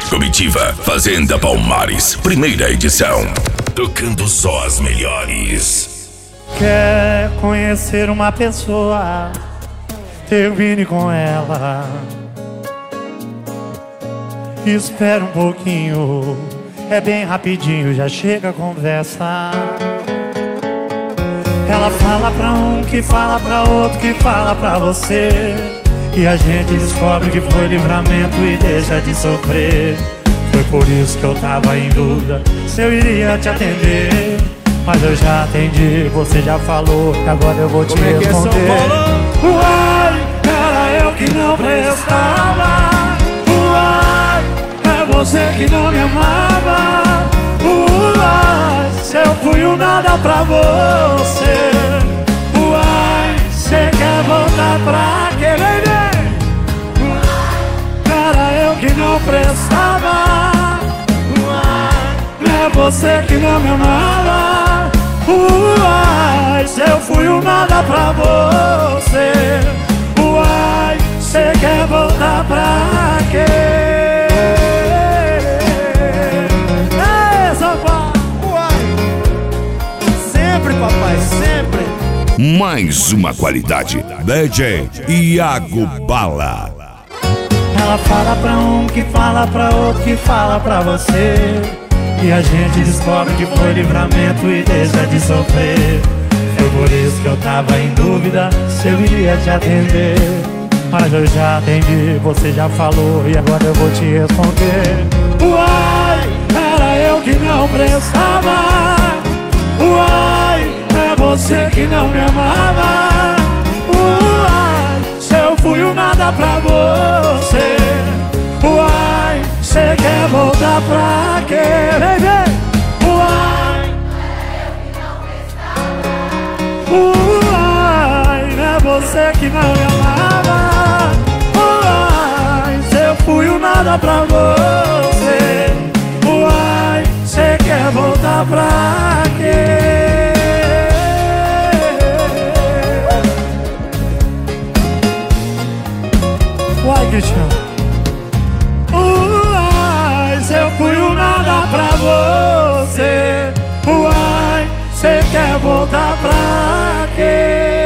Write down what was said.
Comitiva Fazenda Palmares, primeira edição. Tocando só as melhores. Quer conhecer uma pessoa? Termine com ela. Espera um pouquinho, é bem rapidinho, já chega a conversa. Ela fala pra um, que fala pra outro, que fala pra você. E a gente descobre que foi livramento e deixa de sofrer. Foi por isso que eu tava em dúvida se eu iria te atender. Mas eu já atendi, você já falou, e agora eu vou te responder. Uai, era eu que não prestava. Uai, é você que não me amava. Uai, se eu fui um nada pra você. Uai, cê quer voltar pra querer? Era eu que não prestava. Uai, é você que não me amava. Uai, se eu fui um nada pra você. Uai, cê quer voltar pra quê? Ei, Sofá! Uai, sempre, papai, sempre. Mais uma qualidade. DJ Iago Bala. Ela fala pra um, que fala pra outro, que fala pra você. E a gente descobre que foi livramento e deixa de sofrer. Foi por isso que eu tava em dúvida se eu iria te atender. Mas eu já atendi, você já falou, e agora eu vou te responder. Uai, era eu que não prestava. Uai, é você que não me amava. Uai, se eu fui um nada pra você. Uai, cê quer voltar pra quê? Vem, vem! Uai, uai, não é você que não me amava. Uai, se eu fui um nada pra você. Uai, cê quer voltar pra quê? Uai, Cristiano. Uai, se eu fui um nada pra você. Uai, cê quer voltar pra quê?